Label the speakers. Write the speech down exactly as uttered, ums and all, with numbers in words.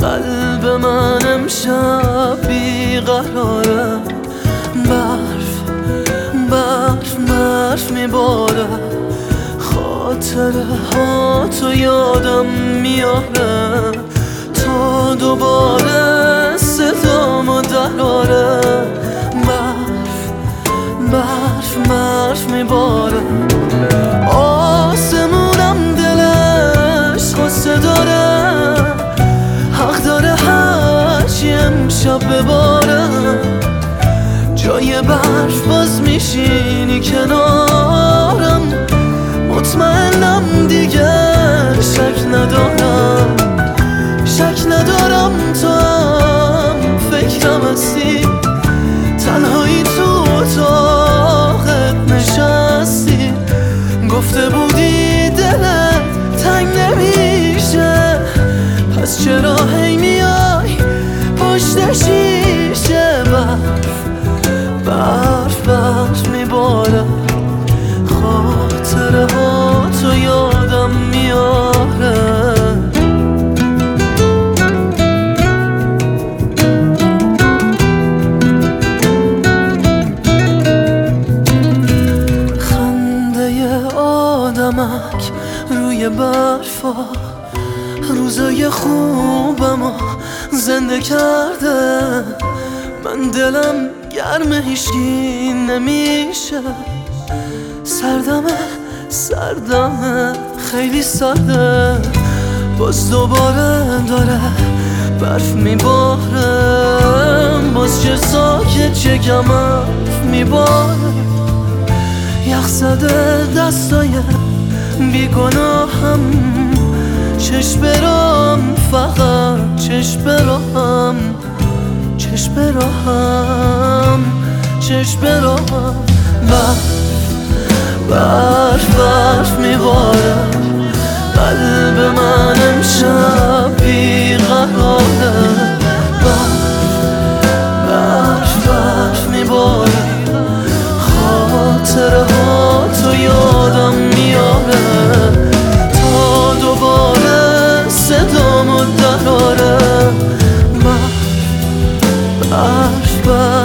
Speaker 1: قلب من امشب بیقراره، برف برف برف میباره، خاطره ها تو یادم میاره تا دوباره صدامو دراره. برف برف برف میباره، آسمونم دلش غصه داره، حق داره هرچی امشب بباره. جای برف باز میشینی کنارم، مطمئنم دیگه شک ندارم، شک ندارم تو هم فکرم هستی، تنهایی تو اتاقت نشستی. گفته بودی دلت تنگ نمیشه، پس چرا هی میای پشت شیشه؟ برف برف برف میباره، خاطره ها تو یادم میاره. خنده آدمک روی برفا روزای خوبمو زنده کرده. من دلم گرم هیچی نمیشه، سردمه سردمه خیلی سرده. باز دوباره داره برف میباره، باز چه ساکت چه کم حرف میباره. یخ زده دستای بیگناهم، چشم برام فقط چشم برام، چشم برام چشم برام. برف برف برف میباره، قلب من امشب بیقراره. برف برف برف میباره، خاطره ها تو یادم میاره تا دوباره صدامو دراره. برف برف